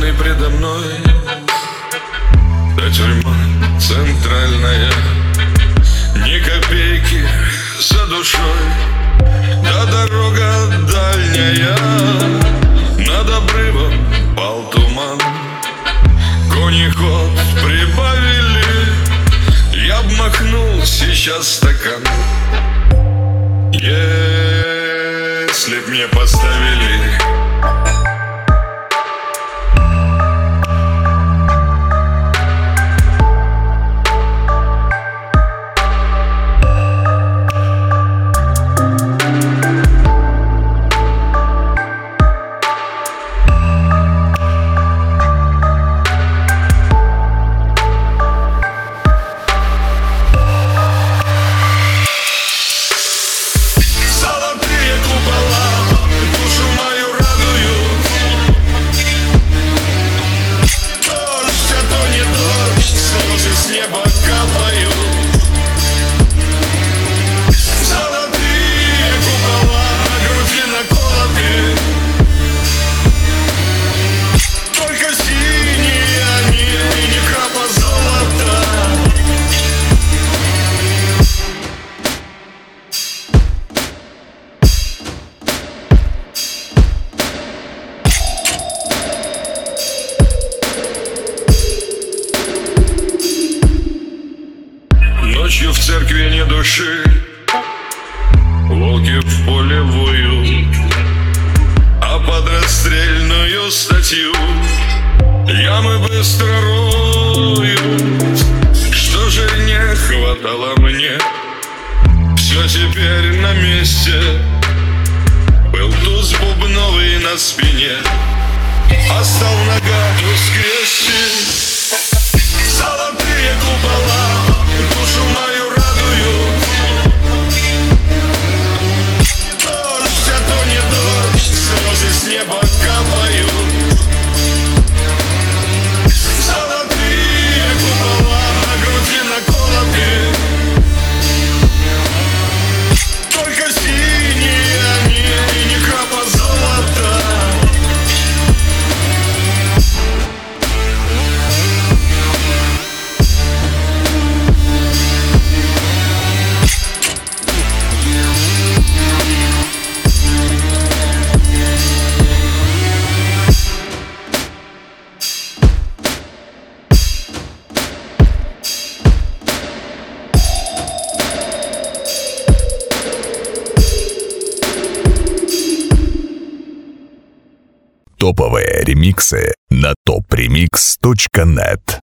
Черный предо мной, да тюрьма центральная, ни копейки за душой, да дорога дальняя. Над обрывом пал туман, кони ход прибавили. Я б махнул сейчас стакан, если б мне поставили. Ночью в церкви не души, волки в поле воют, а под расстрельную статью ямы быстро роют. Что же не хватало мне? Все теперь на месте. Был туз бубновый на спине, а стал нога воскресший. Золотые купола душу мою радуют. Дождь, а то не дождь, слезы с неба капают. Золотые купола на груди наколоты, только синие они и ни капа золота. Топовые ремиксы на topremix.net.